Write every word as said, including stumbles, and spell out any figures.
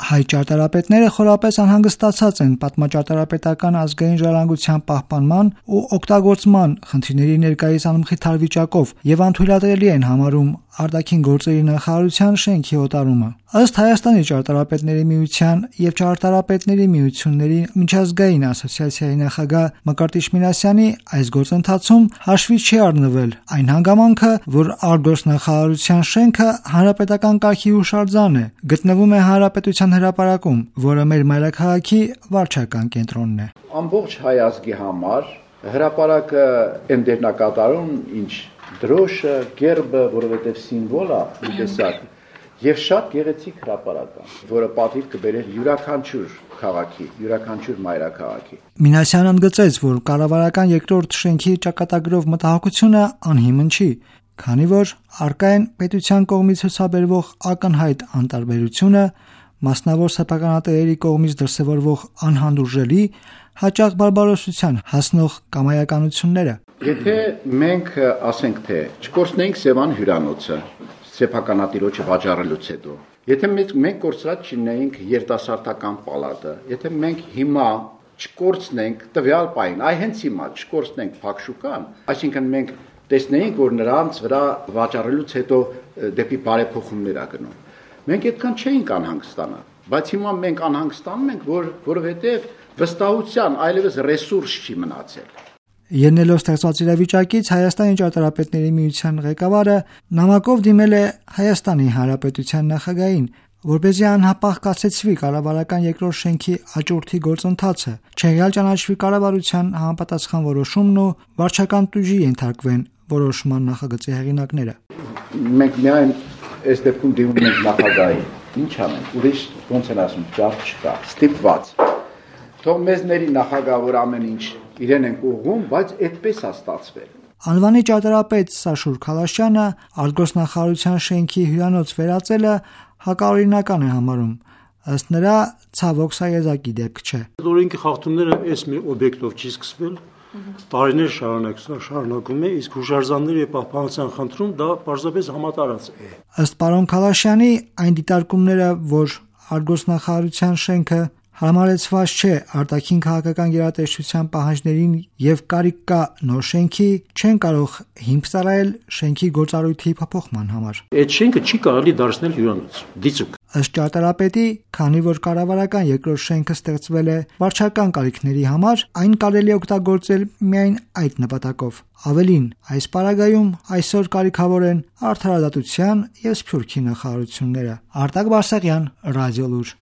Հայ ճարտարապետները խորապես անհանգստացած են պատմաճարտարապետական ազգային ժառանգության պահպանման ու օգտագործման խնդիրների ներկայիս անմխիթար վիճակով եւ անթույլատրելի են համարում արտաքին գործերի նախարարության շենքի օտարումը։ Ըստ Հայաստանի ճարտարապետների միության եւ ճարտարապետների միությունների միջազգային ասոցիացիայի նախագահ Մկրտիչ Մինասյանի, այս գործընթացում հաշվի չի առնվել այն հանգամանքը, որ Արգոս նախարարության շենքը հանրապետական կարգի հուշարձան է, գտնվում է հանրապետության հրապարակում, որը մեր մայրաքաղաքի վարչական կենտրոնն է։ Ամբողջ հայ ազգի համար հրապարակը ընդերնակատարում ինչ դրոշը, գերբը, որովհետև սիմվոլ է մի տեսակ, եւ շատ գեղեցիկ հրապարակ է, որը պատիվ կբերեր յուրաքանչյուր քաղաքի, յուրաքանչյուր մայրաքաղաքի։ Մինասյանն ընդգծեց, որ կառավարական երկրորդ շենքի ճակատագրով մտահոգությունը անհիմն չի, քանի որ առկա են պետության կողմից ցուցաբերվող ակնհայտ անտարբերությունը, մասնավոր սեփականատերերի կողմից դրսևորվող անհանդուրժելի, հաճախ բարբարոսության հասնող կամայականությունները։ Եթե մենք ասենք թե չկորցնենք Սևան հյուրանոցը, սեփականատիրոջը վաճառելուց հետո, եթե մենք մենք կորցրած չունենք երիտասարդական պալատը, եթե մենք հիմա չկորցնենք տվյալ պայն, այ հենց հիմա չկորցնենք Փակշուկան, այսինքն մենք տեսնեինք, որ նրանց վրա վաճառելուց հետո դեպի բարեփոխումներ ա գնում։ Մենք այդքան չէինք անհանգստանա, բայց հիմա մենք անհանգստանում ենք, որ որովհետև վստահության այլևս ռեսուրս չի մնացել։ Ելնելով ստեղծված իրավիճակից Հայաստանի ճարտարապետների միության ղեկավարը նամակով դիմել է Հայաստանի Հանրապետության նախագահին, որպեսզի անհապաղ կասեցվի կառավարական երկրորդ շենքի աճուրդի գործընթացը, չեղյալ ճանաչվի կառավարության համապատասխան որոշումն ու վարչական տուժի ենթարկվեն որոշման նախագծի հեղինակները։ Մենք միայն այս դեպքում դիմում ենք նախագահին։ Ինչ անենք, ուրիշ ոնց են ասում, ճարտ չկա, ստիպված։ Թող մեզների նախագահ, որ ամեն ինչ իրեն են ուղղում, բայց այդպես է ստացվել։ Անվանի ճարտարապետ Սաշուր Քալաշյանը Արգոս նախարարության շենքի հյուրանոց վերածելը հակաօրինական է համարում։ Ըստ նրա, ցավոք սա եզակի դեպք չէ։ Օրենքի խախտումները այս մի օբյեկտով չի սկսվել, տարիներ շարունակ շարունակում է, իսկ հուշարձանների եւ պահպանության խնդրում դա պարզապես համատարած է։ Ըստ պարոն Քալաշյանի, այն դիտարկումները, որ Արգոս նախարարության շենքը հարմարեցված չէ արտաքին քաղաքական գերատեսչության պահանջներին եւ կարիք կա նոր շենքի, չեն կարող հիմք ծառայել շենքի գործառույթի փոփոխման համար։ Այդ շենքը չի կարելի դարձնել հյուրանոց, դիցուկ։ Ըստ ճարտարապետի, քանի որ կառավարական երկրորդ շենքը ստեղծվել է վարչական կարիքների համար, այն կարելի է օգտագործել միայն այդ նպատակով։ Ավելին, այս պարագայում այսօր կարիքավոր են արդարադատության եւ սփյուռքի նախարարությունները։ Արտակ Բարսեղյան, Ռադիոլուր։